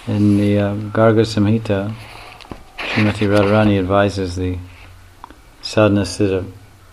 In the Garga Samhita, Srimati Radharani advises the sadhana siddha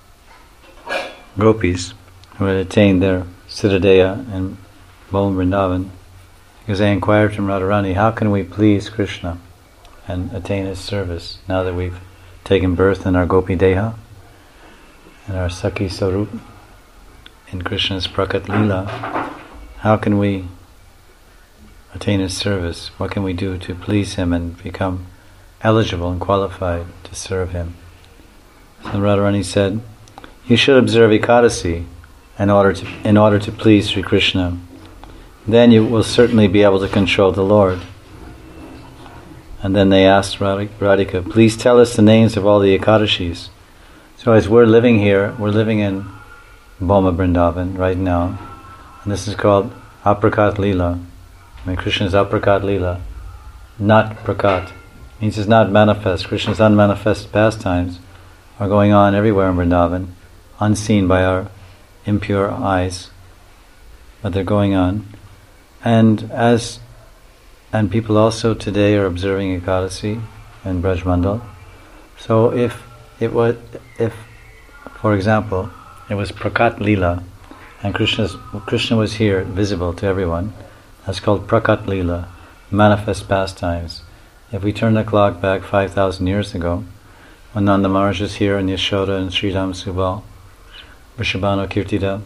gopis who had attained their siddhadeha in Boma Vrindavan, because they inquired from Radharani, how can we please Krishna and attain his service now that we've taken birth in our gopi deha and our Sakhi Sarup in Krishna's Prakat Leela? How can we attain his service? What can we do to please him and become eligible and qualified to serve him? So Radharani said, you should observe Ekadasi in order to please Sri Krishna. Then you will certainly be able to control the Lord. And then they asked Radhika, please tell us the names of all the Ekadashis. So as we're living here, we're living in Boma Vrindavan right now, and this is called Aprakat Leela. I mean, Krishna's Aprakat Leela, not Prakat, means it's not manifest. Krishna's unmanifest pastimes are going on everywhere in Vrindavan, unseen by our impure eyes, but they're going on. And people also today are observing Ekadasi in Braj Mandal. So if, for example, it was Prakat Leela, and Krishna was here, visible to everyone, that's called Prakat Leela, manifest pastimes. If we turn the clock back 5,000 years ago, when Nanda Maharaj was here, and Yashoda and Sridham Subal, Vrishabhanu Kirtida,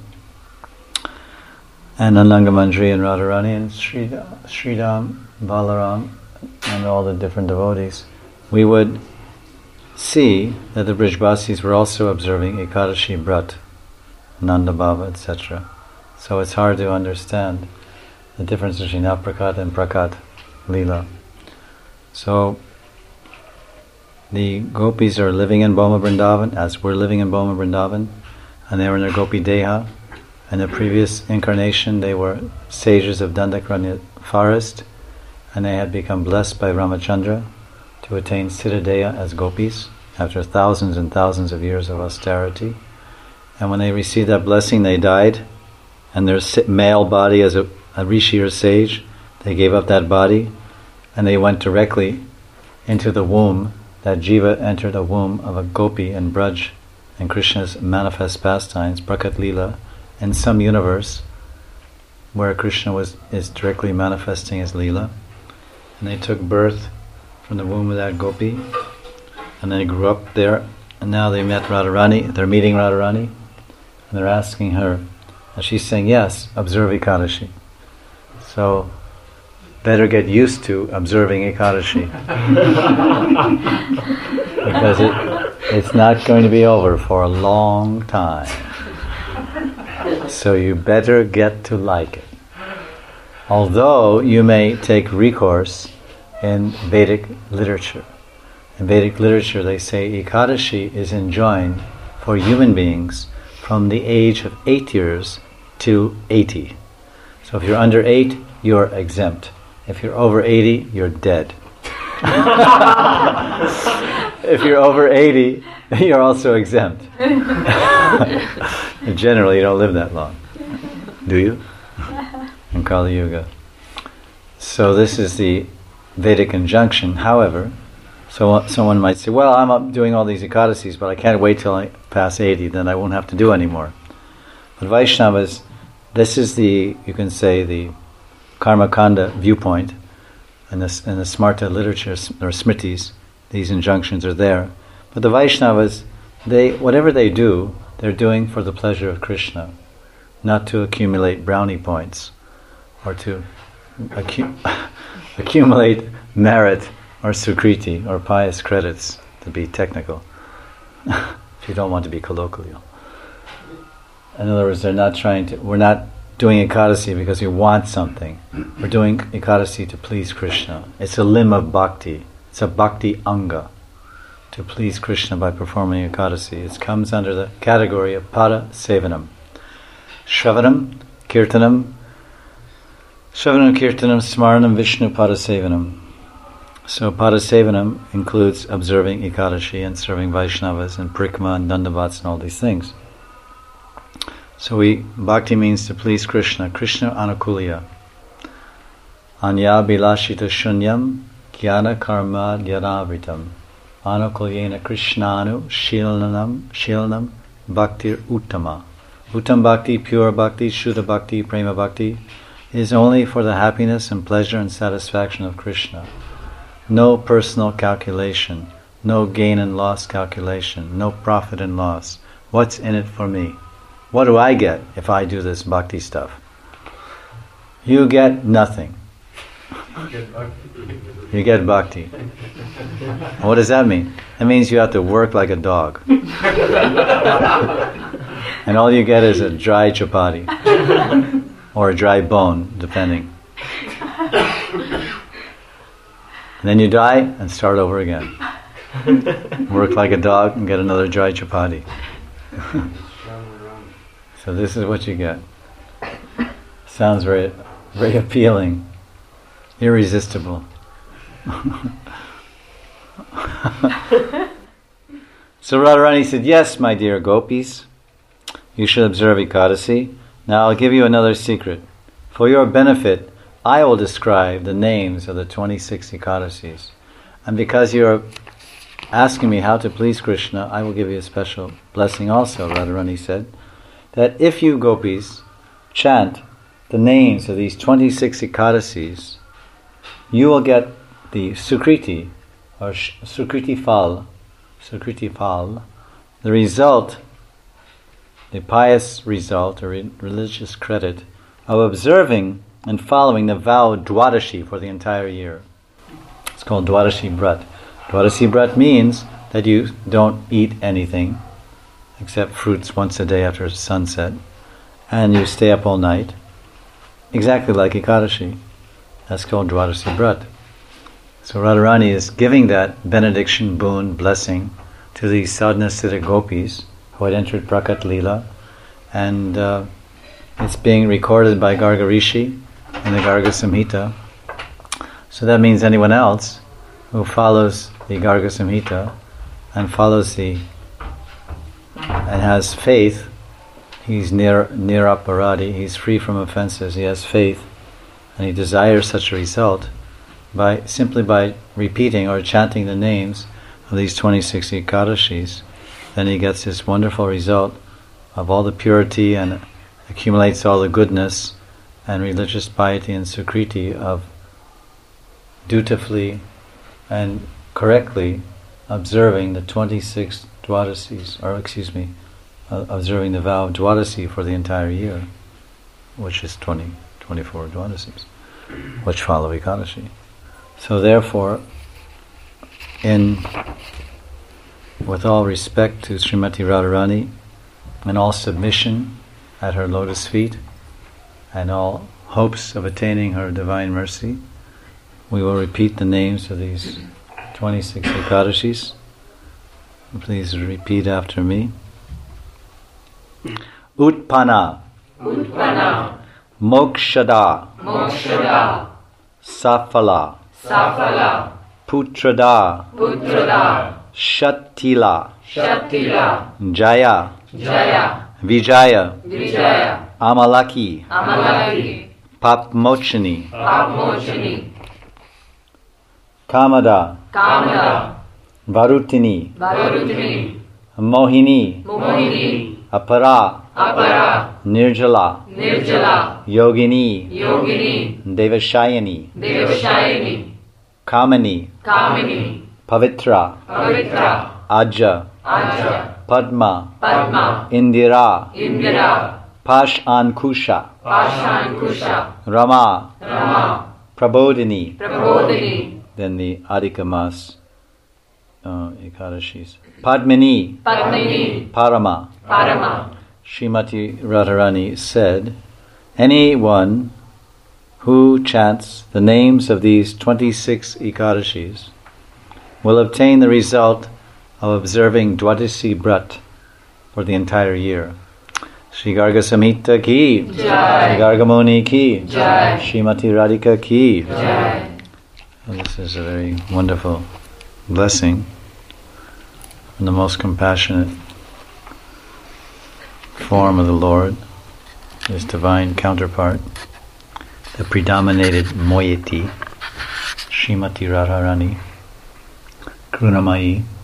and Ananga Mandri and Radharani and Sridham, Balaram, and all the different devotees, we would see that the Brijbasis were also observing Ekadashi Brat, Nanda Baba, etc. So it's hard to understand the difference between Aprakat and Prakat Leela. So the gopis are living in Boma Vrindavan, as we're living in Boma Vrindavan, and they were in their gopi deha. In the previous incarnation, they were sages of Dandakaranya forest, and they had become blessed by Ramachandra to attain siddhadeha as gopis after thousands and thousands of years of austerity. And when they received that blessing, they died, and their male body as a rishi or sage, they gave up that body, and they went directly into the womb. That jiva entered a womb of a gopi in Braj, in Krishna's manifest pastimes, Prakat Leela, in some universe where Krishna is directly manifesting his Leela. And they took birth from the womb of that gopi, and they grew up there, and now they met Radharani, they're meeting Radharani, and they're asking her, and she's saying, yes, observe Ekadashi. So, better get used to observing Ekadashi. Because it's not going to be over for a long time. So you better get to like it. Although you may take recourse in Vedic literature. In Vedic literature they say Ekadashi is enjoined for human beings from the age of 8 years to 80. So if you're under 8, you're exempt. If you're over 80, you're dead. If you're over 80, you're also exempt. Generally, you don't live that long. Do you? In Kali Yuga. So this is the Vedic injunction. However, so someone might say, well, I'm up doing all these Ekadasis, but I can't wait till I pass 80, then I won't have to do anymore. But Vaishnavas, this is the, you can say, the Karma Kanda viewpoint. In the Smarta literature, or Smritis, these injunctions are there. But the Vaishnavas, whatever they do, they're doing for the pleasure of Krishna, not to accumulate brownie points, or to accumulate merit, or sukriti, or pious credits, to be technical, if you don't want to be colloquial. In other words, we're not doing Ekadasi because we want something. We're doing Ekadasi to please Krishna. It's a limb of bhakti. It's a bhakti anga to please Krishna by performing Ekadasi. It comes under the category of pada sevanam. Shravanam, kirtanam, smaranam, Vishnu pada sevanam. So pada sevanam includes observing Ekadashi and serving Vaishnavas and Prikma and Dandavats and all these things. So bhakti means to please Krishna, Krishna anukulya. Anya bilashita shunyam jnana karma dhyanavitam anukulyena krishnanu shilnam bhaktir uttama. Uttam bhakti, pure bhakti, shuddha bhakti, prema bhakti is only for the happiness and pleasure and satisfaction of Krishna. No personal calculation, no gain and loss calculation, no profit and loss. What's in it for me? What do I get if I do this bhakti stuff? You get nothing. You get bhakti. What does that mean? That means you have to work like a dog. And all you get is a dry chapati. Or a dry bone, depending. And then you die and start over again. Work like a dog and get another dry chapati. So this is what you get. Sounds very, very appealing. Irresistible. So Radharani said, yes, my dear gopis, you should observe Ekadasi. Now I'll give you another secret. For your benefit, I will describe the names of the 26 Ekadasis. And because you're asking me how to please Krishna, I will give you a special blessing also, Radharani said, that if you gopis chant the names of these 26 Ekadasis, you will get the Sukriti, or Sukriti Phal, the result, the pious result or religious credit of observing and following the vow Dwadashi for the entire year. It's called Dwadashi Brat. Dwadashi Brat means that you don't eat anything except fruits once a day after sunset, and you stay up all night, exactly like Ekadashi. That's called Dwadashi Brat. So Radharani is giving that benediction, boon, blessing to these sadhana siddha gopis who had entered Prakat Leela, and it's being recorded by Garga Rishi in the Garga Samhita. So that means anyone else who follows the Garga Samhita and follows and has faith, he's niraparadi, he's free from offenses, he has faith, and he desires such a result simply by repeating or chanting the names of these 26 Ekadashis, then he gets this wonderful result of all the purity and accumulates all the goodness and religious piety and sukriti of dutifully and correctly observing the 26 Dwadasis, observing the vow of Dwadasi for the entire year, which is 24 Dwadasis, which follow Ekadashi. So therefore, with all respect to Srimati Radharani and all submission at her lotus feet and all hopes of attaining her divine mercy, we will repeat the names of these 26 Ekadashis. Please repeat after me. Utpana, Mokshada, Safala, Putrada, Shattila, Jaya, Vijaya, Amalaki, Papmochini, Kamada, Varutini, Mohini, Apara, Nirjala, Yogini, Devashayani, Kamini, Pavitra, Aja, Padma, Indira, Pash Ankusha, Rama, Prabodhini. Then the Adhika Mas Ekadashis. Padmini, Parama. Srimati Radharani said, anyone who chants the names of these 26 Ekadashis will obtain the result of observing Dwadasi Brat for the entire year. Shri Garga Samhita ki, Shri Garga Muni ki, Srimati Radhika ki. Well, this is a very wonderful blessing from the most compassionate form of the Lord, his divine counterpart, the predominated moiety, Srimati Radharani, Karunamayi,